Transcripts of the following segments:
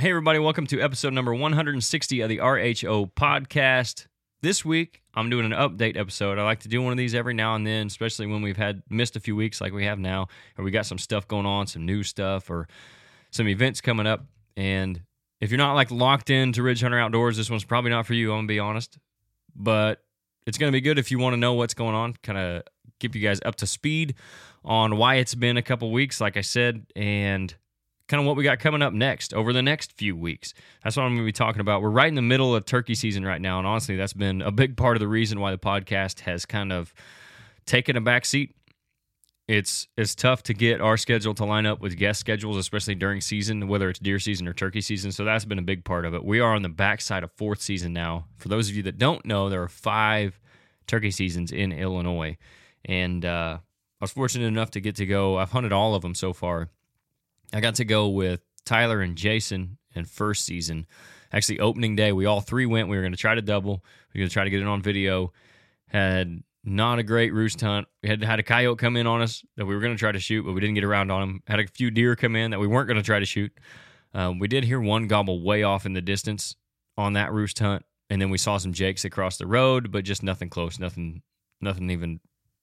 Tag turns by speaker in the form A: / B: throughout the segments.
A: Hey, everybody, welcome to episode number 160 of the RHO podcast. This week, I'm doing an update episode. I like to do one of these every now and then, especially when we've missed a few weeks like we have now, or we got some stuff going on, some new stuff, or some events coming up. And if you're not like locked into Ridge Hunter Outdoors, this one's probably not for you, I'm going to be honest. But it's going to be good if you want to know what's going on, kind of keep you guys up to speed on why it's been a couple weeks, like I said, and kind of what we got coming up next over the next few weeks. That's what I'm going to be talking about. We're right in the middle of turkey season right now, and honestly, that's been a big part of the reason why the podcast has kind of taken a back seat. It's tough to get our schedule to line up with guest schedules, especially during season, whether it's deer season or turkey season, so that's been a big part of it. We are on the backside of fourth season now. For those of you that don't know, there are 5 turkey seasons in Illinois, and I was fortunate enough to get to go. I've hunted all of them so far. I got to go with Tyler and Jason in first season. Actually, opening day, we all 3 went. We were going to try to double. We were going to try to get it on video. Had not a great roost hunt. We had a coyote come in on us that we were going to try to shoot, but we didn't get around on him. Had a few deer come in that we weren't going to try to shoot. We did hear one gobble way off in the distance on that roost hunt, and then we saw some jakes across the road, but just nothing close, nothing even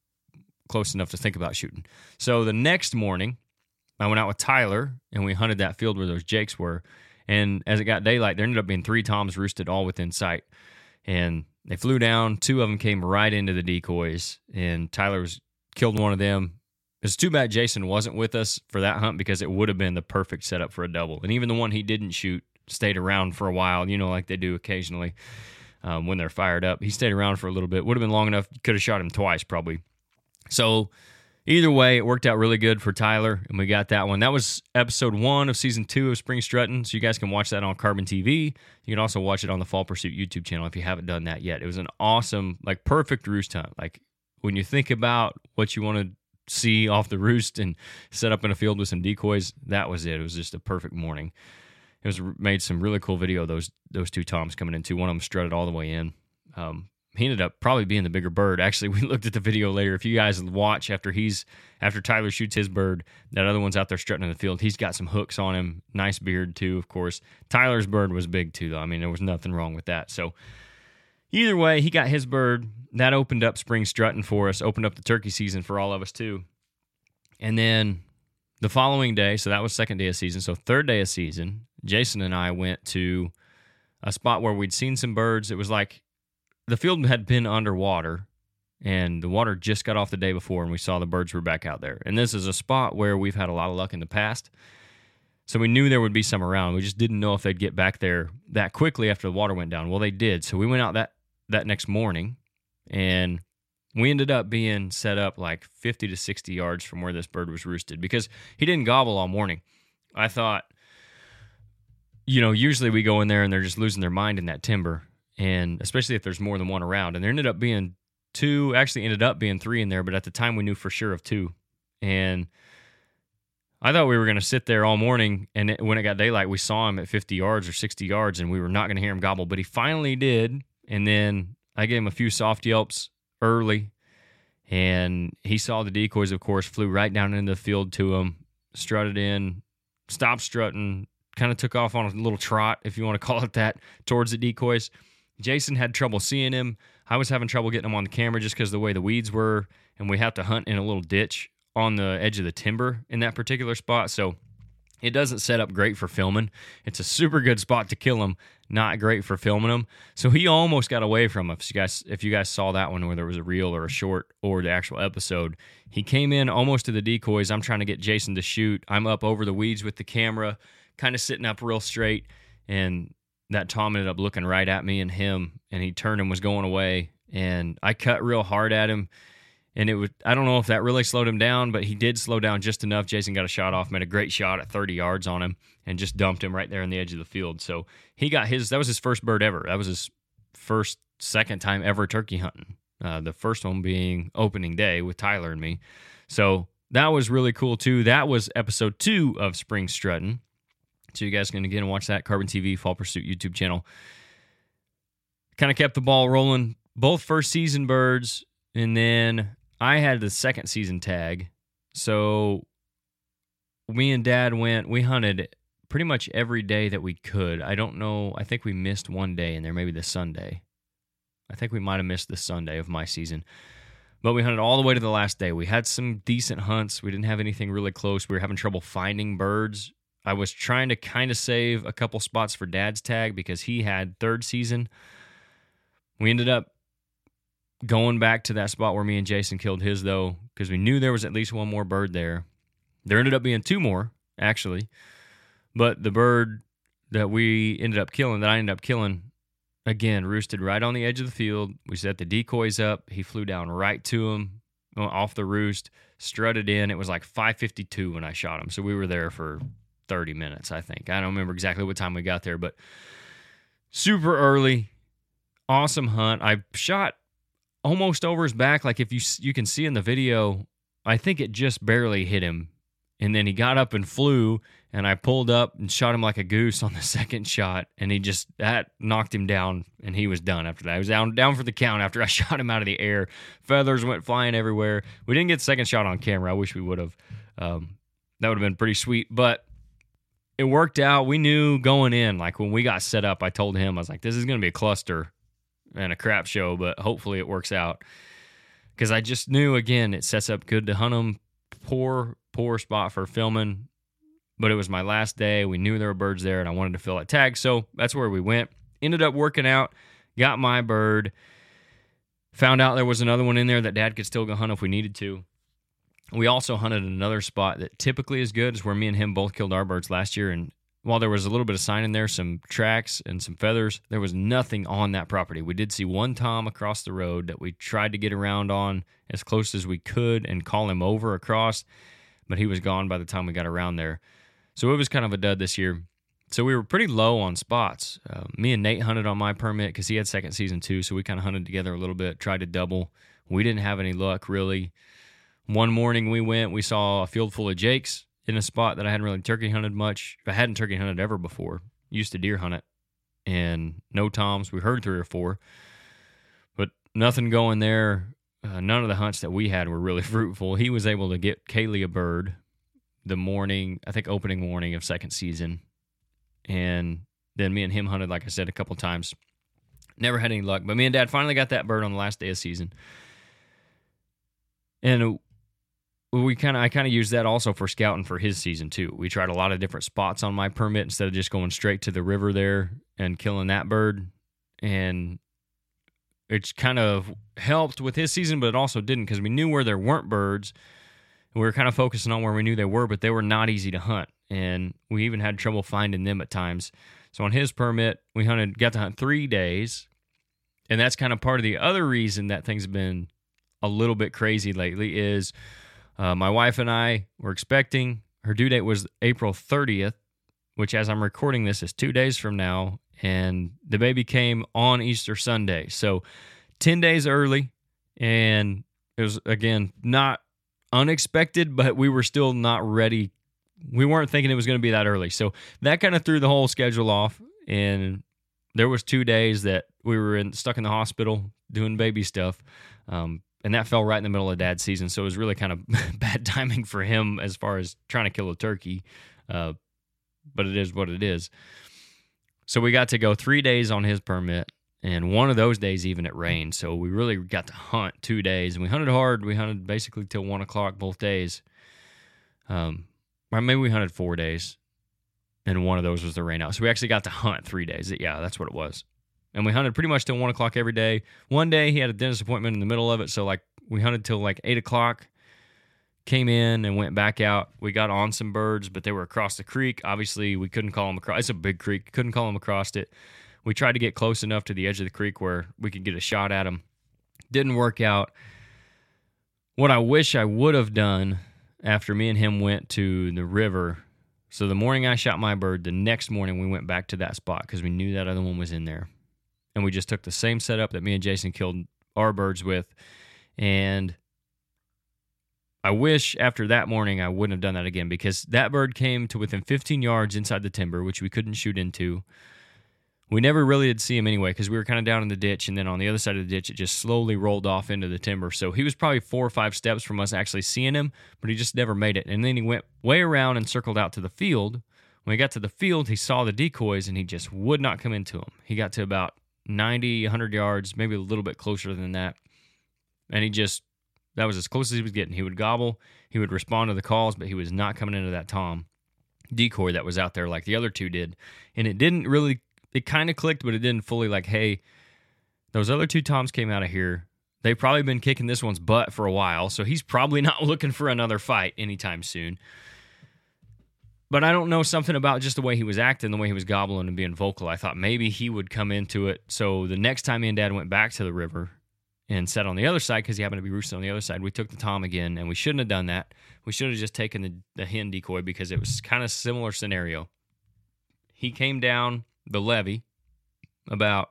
A: close enough to think about shooting. So the next morning, I went out with Tyler, and we hunted that field where those jakes were. And as it got daylight, there ended up being 3 toms roosted all within sight. And they flew down. 2 of them came right into the decoys, and Tyler killed one of them. It's too bad Jason wasn't with us for that hunt because it would have been the perfect setup for a double. And even the one he didn't shoot stayed around for a while, like they do occasionally when they're fired up. He stayed around for a little bit. Would have been long enough. Could have shot him twice probably. So either way, it worked out really good for Tyler, and we got that one. That was episode 1 of season 2 of Spring Strutting, so you guys can watch that on Carbon TV. You can also watch it on the Fall Pursuit YouTube channel if you haven't done that yet. It was an awesome, perfect roost hunt. When you think about what you want to see off the roost and set up in a field with some decoys, that was it. It was just a perfect morning. It made some really cool video, those 2 toms coming in too. One of them strutted all the way in. He ended up probably being the bigger bird. Actually, we looked at the video later. If you guys watch after Tyler shoots his bird, that other one's out there strutting in the field. He's got some hooks on him. Nice beard, too, of course. Tyler's bird was big, too, though. I mean, there was nothing wrong with that. So either way, he got his bird. That opened up spring strutting for us, opened up the turkey season for all of us, too. And then the following day, so that was second day of season. So third day of season, Jason and I went to a spot where we'd seen some birds. It was like the field had been underwater, and the water just got off the day before, and we saw the birds were back out there. And this is a spot where we've had a lot of luck in the past, so we knew there would be some around. We just didn't know if they'd get back there that quickly after the water went down. Well, they did, so we went out that next morning, and we ended up being set up 50 to 60 yards from where this bird was roosted because he didn't gobble all morning. I thought, usually we go in there and they're just losing their mind in that timber, and especially if there's more than one around. And there ended up being 2, actually ended up being 3 in there, but at the time we knew for sure of 2. And I thought we were going to sit there all morning, and when it got daylight, we saw him at 50 yards or 60 yards, and we were not going to hear him gobble, but he finally did. And then I gave him a few soft yelps early, and he saw the decoys, of course, flew right down into the field to him, strutted in, stopped strutting, kind of took off on a little trot, if you want to call it that, towards the decoys. Jason had trouble seeing him. I was having trouble getting him on the camera just because of the way the weeds were, and we have to hunt in a little ditch on the edge of the timber in that particular spot, so it doesn't set up great for filming. It's a super good spot to kill him, not great for filming him. So he almost got away from us. If you guys saw that one, whether it was a reel or a short or the actual episode, he came in almost to the decoys. I'm trying to get Jason to shoot. I'm up over the weeds with the camera, kind of sitting up real straight, and that tom ended up looking right at me and him, and he turned and was going away, and I cut real hard at him, and I don't know if that really slowed him down, but he did slow down just enough. Jason got a shot off, made a great shot at 30 yards on him, and just dumped him right there on the edge of the field. So he got that was his first bird ever. That was his second time ever turkey hunting. The first one being opening day with Tyler and me. So that was really cool too. That was episode 2 of Spring Strutting. So you guys can again watch that, Carbon TV, Fall Pursuit YouTube channel. Kind of kept the ball rolling. Both first season birds, and then I had the second season tag. So me and Dad we hunted pretty much every day that we could. I don't know. I think we missed one day in there, maybe the Sunday. I think we might have missed the Sunday of my season. But we hunted all the way to the last day. We had some decent hunts. We didn't have anything really close. We were having trouble finding birds. I was trying to kind of save a couple spots for Dad's tag because he had third season. We ended up going back to that spot where me and Jason killed his, though, because we knew there was at least one more bird there. There ended up being two more, actually. But the bird that we ended up killing, that I ended up killing, again, roosted right on the edge of the field. We set the decoys up. He flew down right to him off the roost, strutted in. It was like 5:52 when I shot him. So we were there for 30 minutes, I think. I don't remember exactly what time we got there, but super early. Awesome hunt. I shot almost over his back. Like if you can see in the video, I think it just barely hit him. And then he got up and flew, and I pulled up and shot him like a goose on the second shot, and that knocked him down, and he was done after that. I was down for the count after I shot him out of the air. Feathers went flying everywhere. We didn't get the second shot on camera. I wish we would have. That would have been pretty sweet, but it worked out. We knew going in, like when we got set up, I told him, I was like, this is going to be a cluster and a crap show, but hopefully it works out. Because I just knew, again, it sets up good to hunt them. Poor spot for filming, but it was my last day. We knew there were birds there, and I wanted to fill that tag, so that's where we went. Ended up working out, got my bird, found out there was another one in there that Dad could still go hunt if we needed to. We also hunted another spot that typically is good. It's where me and him both killed our birds last year, and while there was a little bit of sign in there, some tracks and some feathers, there was nothing on that property. We did see one tom across the road that we tried to get around on as close as we could and call him over across, but he was gone by the time we got around there. So it was kind of a dud this year. So we were pretty low on spots. Me and Nate hunted on my permit because he had second season too, so we kind of hunted together a little bit, tried to double. We didn't have any luck, really. One morning we saw a field full of jakes in a spot that I hadn't really turkey hunted much. I hadn't turkey hunted ever before. Used to deer hunt it. And no toms. We heard 3 or 4. But nothing going there. None of the hunts that we had were really fruitful. He was able to get Kaylee a bird the morning, I think opening morning of second season. And then me and him hunted, like I said, a couple times. Never had any luck. But me and Dad finally got that bird on the last day of season. And I kind of used that also for scouting for his season too. We tried a lot of different spots on my permit instead of just going straight to the river there and killing that bird. And it's kind of helped with his season, but it also didn't because we knew where there weren't birds. And we were kind of focusing on where we knew they were, but they were not easy to hunt. And we even had trouble finding them at times. So on his permit, we got to hunt 3 days. And that's kind of part of the other reason that things have been a little bit crazy lately is my wife and I were expecting, her due date was April 30th, which as I'm recording this is 2 days from now, and the baby came on Easter Sunday. So 10 days early, and it was, again, not unexpected, but we were still not ready. We weren't thinking it was going to be that early. So that kind of threw the whole schedule off, and there was 2 days that we were stuck in the hospital doing baby stuff. And that fell right in the middle of Dad's season, so it was really kind of bad timing for him as far as trying to kill a turkey. But it is what it is. So we got to go 3 days on his permit, and one of those days even it rained. So we really got to hunt 2 days, and we hunted hard. We hunted basically till 1 o'clock both days. Or maybe we hunted 4 days, and one of those was the rain out. So we actually got to hunt 3 days. Yeah, that's what it was. And we hunted pretty much till 1 o'clock every day. One day he had a dentist appointment in the middle of it, so we hunted till 8 o'clock, came in and went back out. We got on some birds, but they were across the creek. Obviously, we couldn't call them across. It's a big creek. Couldn't call them across it. We tried to get close enough to the edge of the creek where we could get a shot at them. Didn't work out. What I wish I would have done after me and him went to the river, so the morning I shot my bird, the next morning we went back to that spot because we knew that other one was in there. And we just took the same setup that me and Jason killed our birds with. And I wish after that morning I wouldn't have done that again because that bird came to within 15 yards inside the timber, which we couldn't shoot into. We never really did see him anyway because we were kind of down in the ditch. And then on the other side of the ditch, it just slowly rolled off into the timber. So he was probably 4 or 5 steps from us actually seeing him, but he just never made it. And then he went way around and circled out to the field When he got to the field, he saw the decoys, and he just would not come into them. He got to about 90, 100 yards, maybe a little bit closer than that. And that was as close as he was getting. He would gobble, he would respond to the calls, but he was not coming into that tom decoy that was out there like the other two did. And it kind of clicked, but it didn't fully like, hey, those other two toms came out of here. They've probably been kicking this one's butt for a while, so he's probably not looking for another fight anytime soon. But I don't know, something about just the way he was acting, the way he was gobbling and being vocal. I thought maybe he would come into it. So the next time me and Dad went back to the river and sat on the other side, because he happened to be roosting on the other side, we took the tom again, and we shouldn't have done that. We should have just taken the hen decoy, because it was kind of similar scenario. He came down the levee about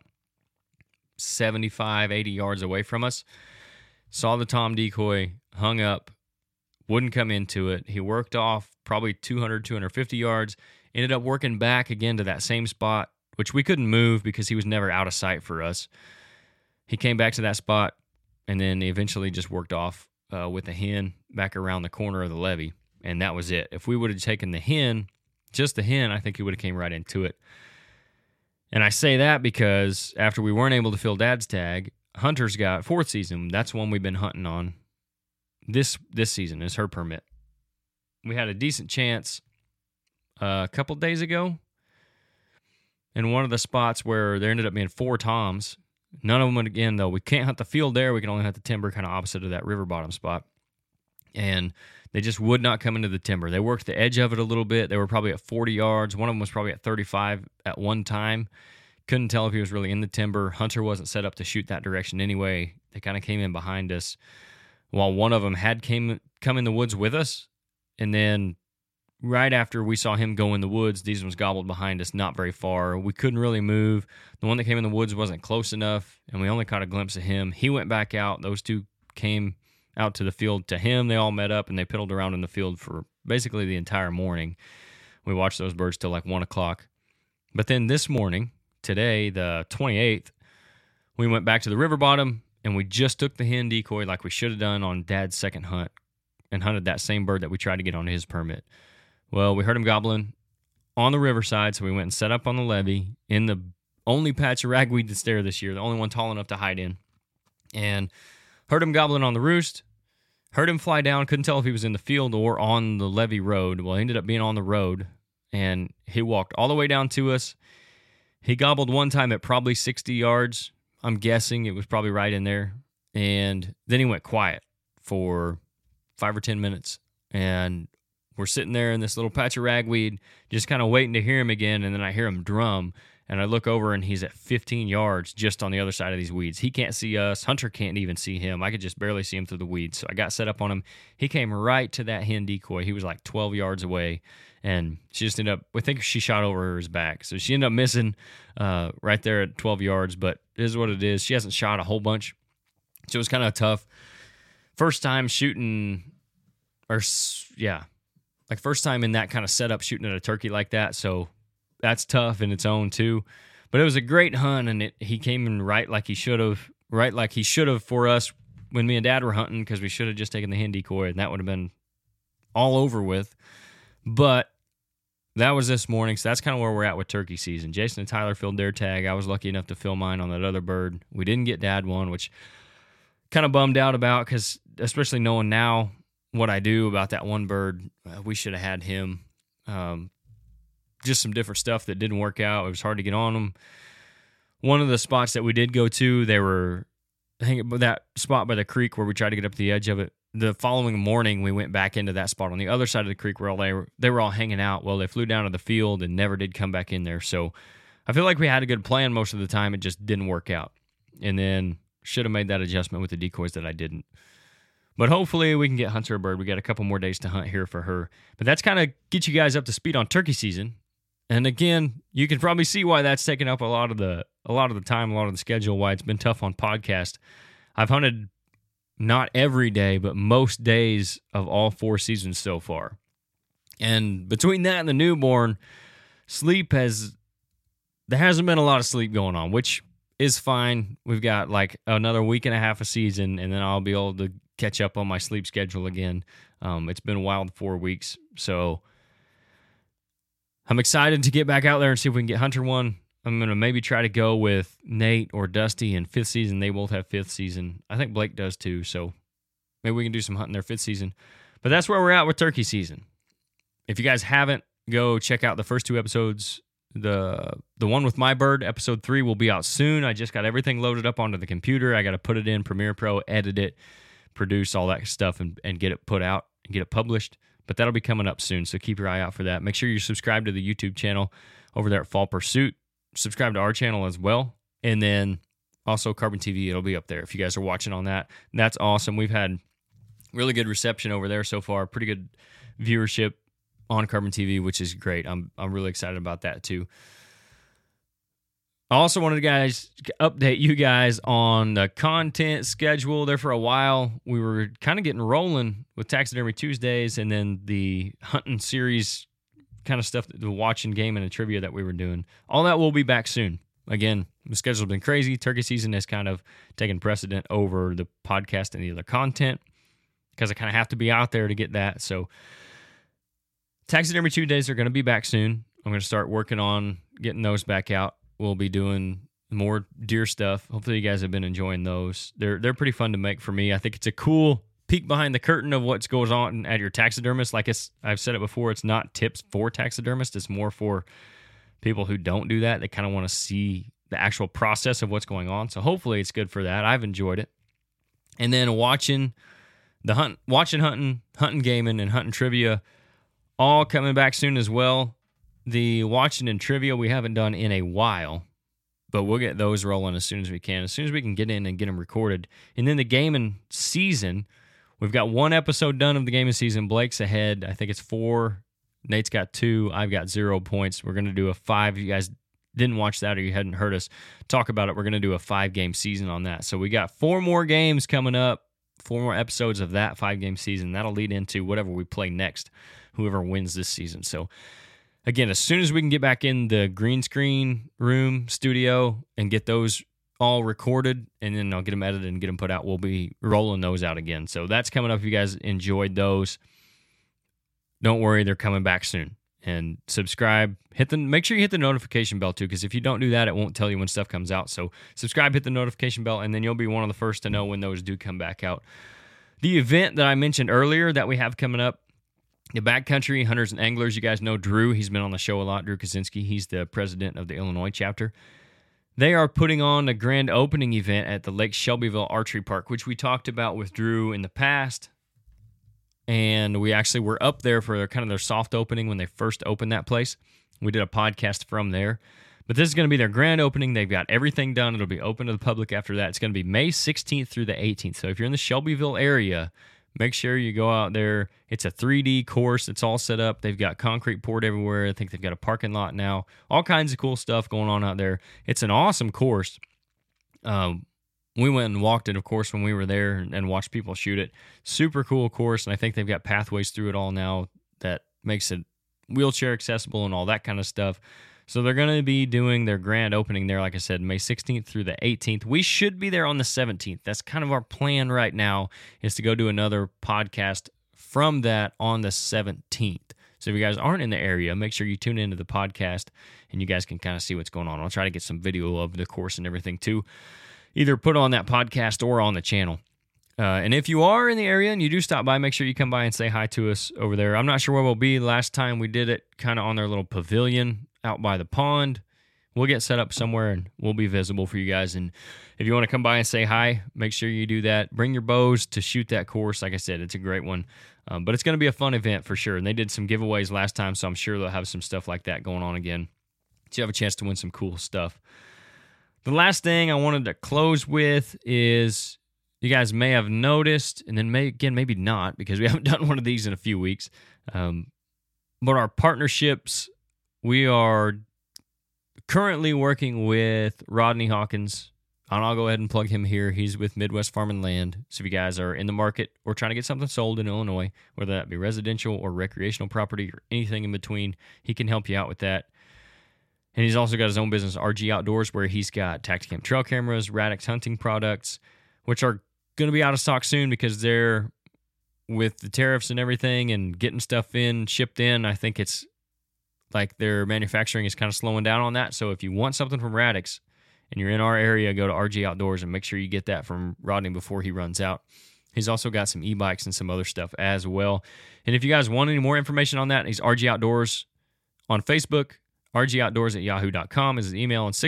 A: 75, 80 yards away from us, saw the tom decoy, hung up, wouldn't come into it. He worked off probably 200, 250 yards, ended up working back again to that same spot, which we couldn't move because he was never out of sight for us. He came back to that spot, and then eventually just worked off with the hen back around the corner of the levee, and that was it. If we would have taken the hen, just the hen, I think he would have came right into it. And I say that because after we weren't able to fill Dad's tag, Hunter's got fourth season. That's one we've been hunting on. This season is her permit. We had a decent chance a couple days ago in one of the spots where there ended up being 4 toms. None of them, again, though, we can't hunt the field there. We can only hunt the timber, kind of opposite of that river bottom spot. And they just would not come into the timber. They worked the edge of it a little bit. They were probably at 40 yards. One of them was probably at 35 at one time. Couldn't tell if he was really in the timber. Hunter wasn't set up to shoot that direction anyway. They kind of came in behind us, while one of them had come in the woods with us. And then right after we saw him go in the woods, these ones gobbled behind us not very far. We couldn't really move. The one that came in the woods wasn't close enough, and we only caught a glimpse of him. He went back out. Those two came out to the field to him. They all met up, and they piddled around in the field for basically the entire morning. We watched those birds till like 1 o'clock. But then this morning, today, the 28th, we went back to the river bottom, and we just took the hen decoy like we should have done on Dad's second hunt and hunted that same bird that we tried to get on his permit. Well, we heard him gobbling on the riverside, so we went and set up on the levee in the only patch of ragweed that's there this year, the only one tall enough to hide in, and heard him gobbling on the roost, heard him fly down, couldn't tell if he was in the field or on the levee road. Well, he ended up being on the road, and he walked all the way down to us. He gobbled one time at probably 60 yards. I'm guessing it was probably right in there. And then he went quiet for 5 or 10 minutes. And we're sitting there in this little patch of ragweed, just kind of waiting to hear him again. And then I hear him drum. And I look over, and he's at 15 yards just on the other side of these weeds. He can't see us. Hunter can't even see him. I could just barely see him through the weeds. So I got set up on him. He came right to that hen decoy. He was like 12 yards away. And she just ended up, I think she shot over his back. So she ended up missing right there at 12 yards. But it is what it is. She hasn't shot a whole bunch. So it was kind of tough. First time shooting, first time in that kind of setup shooting at a turkey like that. So that's tough in its own too. But it was a great hunt, and he came in right like he should have for us when me and Dad were hunting, because we should have just taken the hen decoy, and that would have been all over with. But that was this morning, so that's kind of where we're at with turkey season. Jason and Tyler filled their tag. I was lucky enough to fill mine on that other bird. We didn't get Dad one, which kind of bummed out about, because especially knowing now what I do about that one bird, we should have had him. Just some different stuff that didn't work out. It was hard to get on them. One of the spots that we did go to, they were that spot by the creek where we tried to get up to the edge of it. The following morning, we went back into that spot on the other side of the creek where they were all hanging out. Well, they flew down to the field and never did come back in there. So I feel like we had a good plan most of the time. It just didn't work out. And then should have made that adjustment with the decoys that I didn't. But hopefully we can get Hunter a bird. We got a couple more days to hunt here for her. But that's kind of get you guys up to speed on turkey season. And again, you can probably see why that's taken up a lot of the time, a lot of the schedule, why it's been tough on podcast. I've hunted not every day, but most days of all 4 seasons so far. And between that and the newborn, there hasn't been a lot of sleep going on, which is fine. We've got like another week and a half of season, and then I'll be able to catch up on my sleep schedule again. It's been a wild 4 weeks, so I'm excited to get back out there and see if we can get Hunter one. I'm going to maybe try to go with Nate or Dusty in 5th season. They both have 5th season. I think Blake does too, so maybe we can do some hunting their 5th season. But that's where we're at with turkey season. If you guys haven't, go check out the first 2 episodes. The one with my bird, episode 3, will be out soon. I just got everything loaded up onto the computer. I got to put it in Premiere Pro, edit it, produce all that stuff, and get it put out and get it published. But that'll be coming up soon, so keep your eye out for that. Make sure you subscribe to the YouTube channel over there at Fall Pursuit. Subscribe to our channel as well. And then also Carbon TV, it'll be up there if you guys are watching on that. That's awesome. We've had really good reception over there so far. Pretty good viewership on Carbon TV, which is great. I'm really excited about that too. I also wanted to update you guys on the content schedule. There for a while, we were kind of getting rolling with Taxidermy Tuesdays and then the hunting series kind of stuff, the watching, gaming, and trivia that we were doing. All that will be back soon. Again, the schedule's been crazy. Turkey season has kind of taken precedent over the podcast and the other content because I kind of have to be out there to get that. So Taxidermy Tuesdays are going to be back soon. I'm going to start working on getting those back out. We'll be doing more deer stuff. Hopefully you guys have been enjoying those. They're pretty fun to make for me. I think it's a cool peek behind the curtain of what goes on at your taxidermist. Like I've said it before, it's not tips for taxidermists. It's more for people who don't do that. They kind of want to see the actual process of what's going on. So hopefully it's good for that. I've enjoyed it. And then watching hunting, gaming, and hunting trivia, all coming back soon as well. The watching and trivia we haven't done in a while, but we'll get those rolling as soon as we can. As soon as we can get in and get them recorded. And then the gaming season, we've got 1 episode done of the gaming season. Blake's ahead. I think it's 4. Nate's got 2. I've got 0 points. We're going to do a 5. If you guys didn't watch that or you hadn't heard us talk about it, we're going to do a 5-game season on that. So we got 4 more games coming up, 4 more episodes of that 5-game season. That'll lead into whatever we play next, whoever wins this season. So again, as soon as we can get back in the green screen room studio and get those all recorded, and then I'll get them edited and get them put out, we'll be rolling those out again. So that's coming up. If you guys enjoyed those, don't worry, they're coming back soon. And subscribe, make sure you hit the notification bell too, because if you don't do that, it won't tell you when stuff comes out. So subscribe, hit the notification bell, and then you'll be one of the first to know when those do come back out. The event that I mentioned earlier that we have coming up, the Backcountry Hunters and Anglers, you guys know Drew. He's been on the show a lot, Drew Kaczynski. He's the president of the Illinois chapter. They are putting on a grand opening event at the Lake Shelbyville Archery Park, which we talked about with Drew in the past. And we actually were up there for kind of their soft opening when they first opened that place. We did a podcast from there. But this is going to be their grand opening. They've got everything done. It'll be open to the public after that. It's going to be May 16th through the 18th. So if you're in the Shelbyville area, make sure you go out there. It's a 3D course. It's all set up. They've got concrete poured everywhere. I think they've got a parking lot now. All kinds of cool stuff going on out there. It's an awesome course. We went and walked it, of course, when we were there and watched people shoot it. Super cool course, and I think they've got pathways through it all now that makes it wheelchair accessible and all that kind of stuff. So they're going to be doing their grand opening there, like I said, May 16th through the 18th. We should be there on the 17th. That's kind of our plan right now, is to go do another podcast from that on the 17th. So if you guys aren't in the area, make sure you tune into the podcast and you guys can kind of see what's going on. I'll try to get some video of the course and everything too, either put on that podcast or on the channel. And if you are in the area and you do stop by, make sure you come by and say hi to us over there. I'm not sure where we'll be. Last time we did it kind of on their little pavilion out by the pond. We'll get set up somewhere and we'll be visible for you guys. And if you want to come by and say hi, make sure you do that. Bring your bows to shoot that course. Like I said, it's a great one. But it's going to be a fun event for sure. And they did some giveaways last time, so I'm sure they'll have some stuff like that going on again. So you have a chance to win some cool stuff. The last thing I wanted to close with is, you guys may have noticed, and then maybe not, because we haven't done one of these in a few weeks, but our partnerships, we are currently working with Rodney Hawkins, and I'll go ahead and plug him here. He's with Midwest Farm and Land. So if you guys are in the market or trying to get something sold in Illinois, whether that be residential or recreational property or anything in between, he can help you out with that. And he's also got his own business, RG Outdoors, where he's got Tactacam trail cameras, Radix hunting products, which are going to be out of stock soon because they're, with the tariffs and everything and getting stuff shipped in, I think it's like their manufacturing is kind of slowing down on that. So if you want something from Radix and you're in our area, go to RG Outdoors and make sure you get that from Rodney before he runs out. He's also got some e-bikes and some other stuff as well. And if you guys want any more information on that, he's RG Outdoors on Facebook. rgoutdoors@yahoo.com is his email, and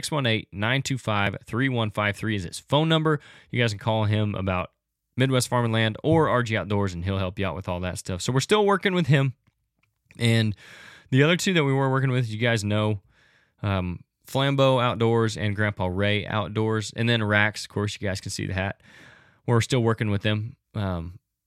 A: 618-925-3153 is his phone number. You guys can call him about Midwest Farm and Land or RG Outdoors, and he'll help you out with all that stuff. So we're still working with him. And the other two that we were working with, you guys know, Flambeau Outdoors and Grandpa Ray Outdoors, and then Rax. Of course, you guys can see the hat. We're still working with them. I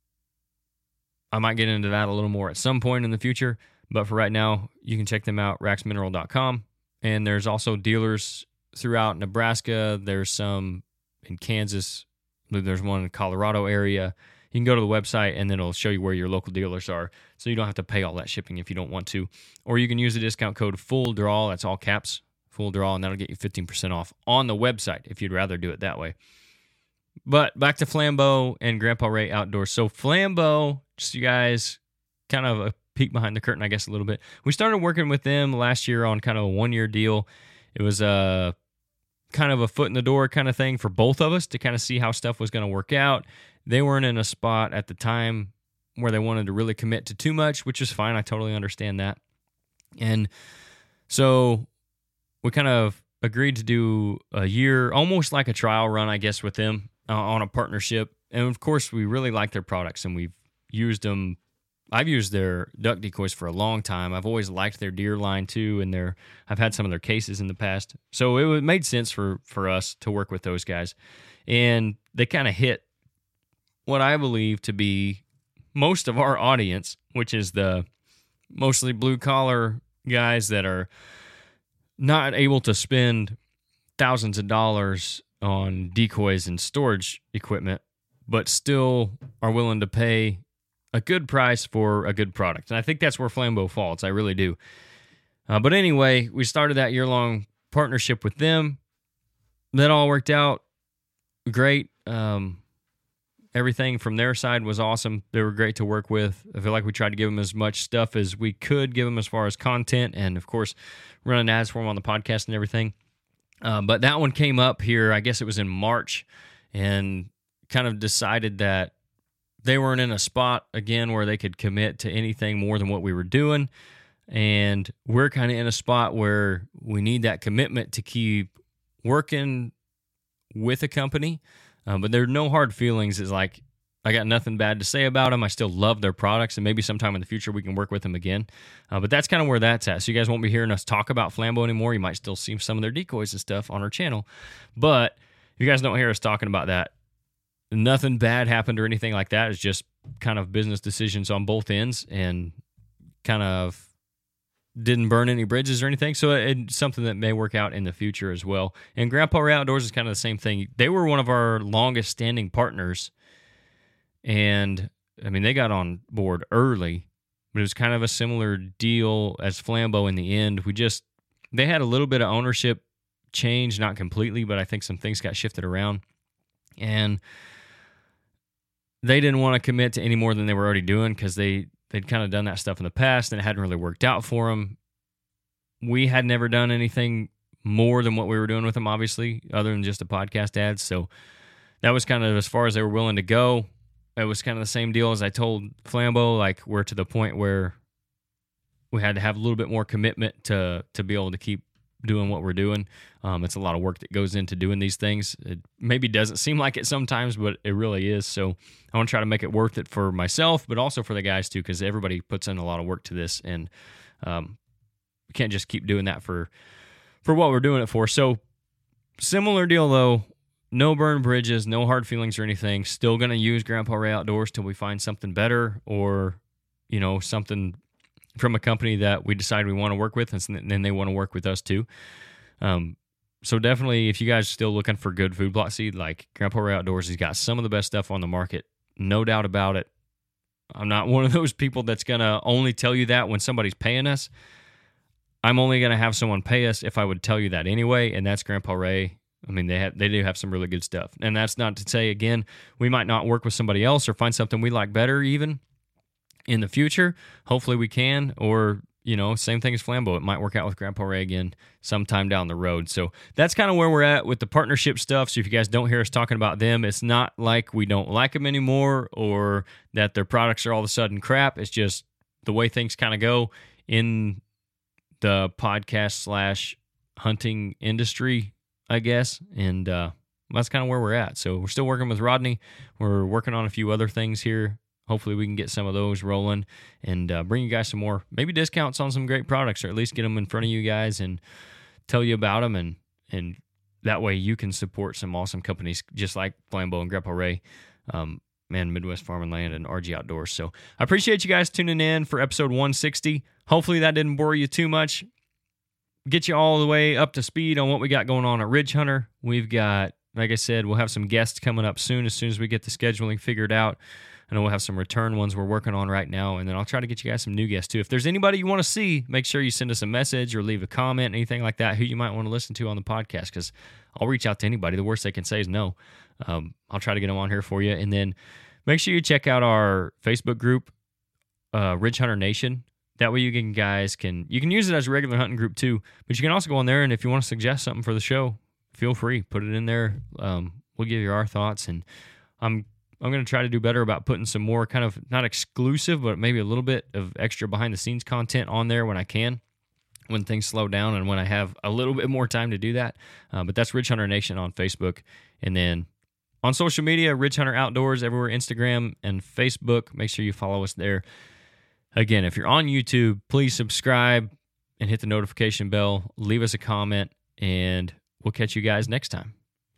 A: might get into that a little more at some point in the future, but for right now, you can check them out, raxmineral.com. And there's also dealers throughout Nebraska. There's some in Kansas. There's one in the Colorado area. You can go to the website, and then it'll show you where your local dealers are, so you don't have to pay all that shipping if you don't want to. Or you can use the discount code FULLDRAW, that's all caps, FULLDRAW, and that'll get you 15% off on the website if you'd rather do it that way. But back to Flambeau and Grandpa Ray Outdoors. So Flambeau, just you guys, kind of a peek behind the curtain, I guess, a little bit. We started working with them last year on kind of a one-year deal. It was a kind of a foot in the door kind of thing for both of us to kind of see how stuff was going to work out. They weren't in a spot at the time where they wanted to really commit to too much, which is fine. I totally understand that. And so we kind of agreed to do a year, almost like a trial run, I guess, with them on a partnership. And of course, we really like their products, and we've used them. I've used their duck decoys for a long time. I've always liked their deer line too, and I've had some of their cases in the past. So it made sense for us to work with those guys. And they kind of hit what I believe to be most of our audience, which is the mostly blue-collar guys that are not able to spend thousands of dollars on decoys and storage equipment, but still are willing to pay a good price for a good product. And I think that's where Flambeau falls. I really do. But anyway, we started that year-long partnership with them. That all worked out great. Everything from their side was awesome. They were great to work with. I feel like we tried to give them as much stuff as we could give them as far as content, and of course, running ads for them on the podcast and everything. But that one came up here, I guess it was in March, and kind of decided that they weren't in a spot, again, where they could commit to anything more than what we were doing. And we're kind of in a spot where we need that commitment to keep working with a company. But there are no hard feelings. It's like, I got nothing bad to say about them. I still love their products, and maybe sometime in the future we can work with them again. But that's kind of where that's at. So you guys won't be hearing us talk about Flambeau anymore. You might still see some of their decoys and stuff on our channel. But if you guys don't hear us talking about that, nothing bad happened or anything like that. It's just kind of business decisions on both ends, and kind of didn't burn any bridges or anything. So it's something that may work out in the future as well. And Grandpa Ray Outdoors is kind of the same thing. They were one of our longest standing partners. And I mean, they got on board early, but it was kind of a similar deal as Flambeau in the end. They had a little bit of ownership change, not completely, but I think some things got shifted around. And they didn't want to commit to any more than they were already doing, because they'd kind of done that stuff in the past and it hadn't really worked out for them. We had never done anything more than what we were doing with them, obviously, other than just the podcast ads. So that was kind of as far as they were willing to go. It was kind of the same deal as I told Flambeau, like we're to the point where we had to have a little bit more commitment to be able to keep doing what we're doing. It's a lot of work that goes into doing these things. It maybe doesn't seem like it sometimes, but it really is. So I want to try to make it worth it for myself, but also for the guys too, because everybody puts in a lot of work to this, and we can't just keep doing that for what we're doing it for. So similar deal though. No burn bridges, no hard feelings or anything. Still going to use Grandpa Ray Outdoors till we find something better, or, something from a company that we decide we want to work with, and then they want to work with us too. So definitely, if you guys are still looking for good food plot seed, like Grandpa Ray Outdoors, he's got some of the best stuff on the market. No doubt about it. I'm not one of those people that's going to only tell you that when somebody's paying us. I'm only going to have someone pay us if I would tell you that anyway, and that's Grandpa Ray. I mean, they do have some really good stuff. And that's not to say, again, we might not work with somebody else or find something we like better even in the future. Hopefully we can, or, same thing as Flambeau. It might work out with Grandpa Ray again sometime down the road. So that's kind of where we're at with the partnership stuff. So if you guys don't hear us talking about them, it's not like we don't like them anymore or that their products are all of a sudden crap. It's just the way things kind of go in the podcast / hunting industry, I guess. And that's kind of where we're at. So we're still working with Rodney. We're working on a few other things here. Hopefully we can get some of those rolling and bring you guys some more, maybe discounts on some great products, or at least get them in front of you guys and tell you about them. And that way you can support some awesome companies just like Flambeau and Grandpa Ray, Midwest Farm and Land, and RG Outdoors. So I appreciate you guys tuning in for episode 160. Hopefully that didn't bore you too much. Get you all the way up to speed on what we got going on at Ridge Hunter. We've got, like I said, we'll have some guests coming up soon as we get the scheduling figured out. I know we'll have some return ones we're working on right now, and then I'll try to get you guys some new guests too. If there's anybody you want to see, make sure you send us a message or leave a comment, anything like that, who you might want to listen to on the podcast, because I'll reach out to anybody. The worst they can say is no. I'll try to get them on here for you. And then make sure you check out our Facebook group, Ridge Hunter Nation. That way you can use it as a regular hunting group too, but you can also go on there, and if you want to suggest something for the show, feel free. Put it in there. We'll give you our thoughts, and I'm going to try to do better about putting some more kind of not exclusive, but maybe a little bit of extra behind-the-scenes content on there when I can, when things slow down and when I have a little bit more time to do that. But that's Ridge Hunter Nation on Facebook. And then on social media, Ridge Hunter Outdoors, everywhere, Instagram and Facebook. Make sure you follow us there. Again, if you're on YouTube, please subscribe and hit the notification bell. Leave us a comment, and we'll catch you guys next time.